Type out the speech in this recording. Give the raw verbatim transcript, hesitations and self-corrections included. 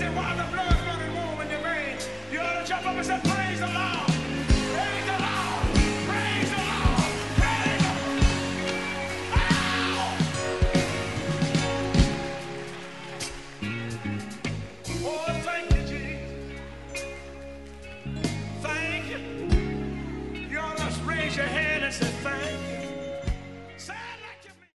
say while the blood's running warm in your veins, you ought to jump up and say, praise the Lord.